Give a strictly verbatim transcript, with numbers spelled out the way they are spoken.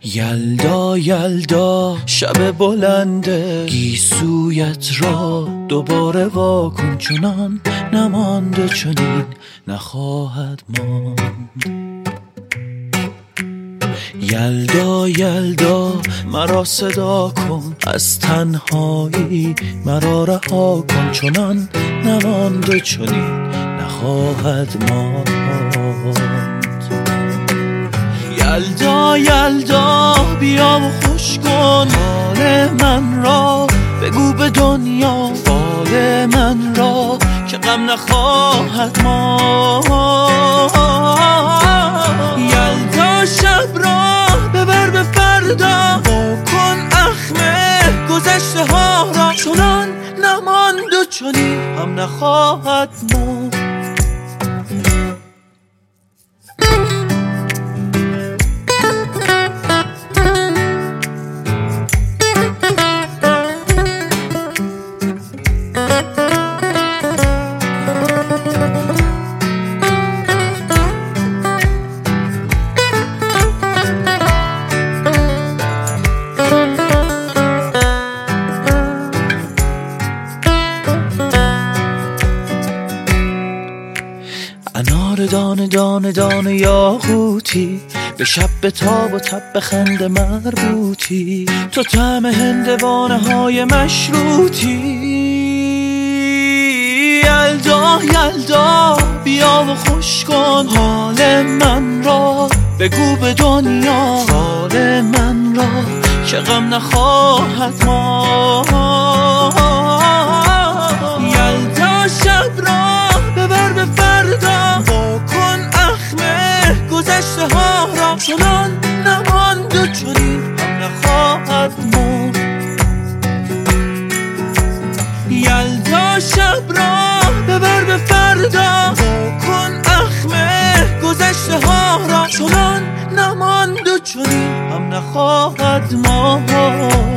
یلدا یلدا شب بلنده گیسویت را دوباره واکن، چنان نمانده چنین نخواهد ماند. یلدا یلدا مرا صدا کن، از تنهایی مرا رها کن، چنان نمانده چنین نخواهد ماند. یلدا یلدا بیا و خوش کن حال من را، بگو به دنیا حال من را که غم نخواهد ماند. یلدا شب را ببر به فردا، واکن اخمه گذشته ها را، چنان نماند و چنین هم نخواهد ماند. انار دانه دانه دانه یاقوتی، به شب به تاب و تب به خنده مربوطی، تو طعم هندوانه های مشروطی. یلدا یلدا بیا و خوش کن حال من را، بگو به دنیا حال من را که غم نخواهد ماند. یلدا شب را ببر به فردا، واکن اخمه گذشته ها را، چنان نماند و چنین هم نخواهد ماند. یلدا شب را ببر به فردا، واکن اخمه گذشته ها را، چنان نماند و چنین هم نخواهد ماند.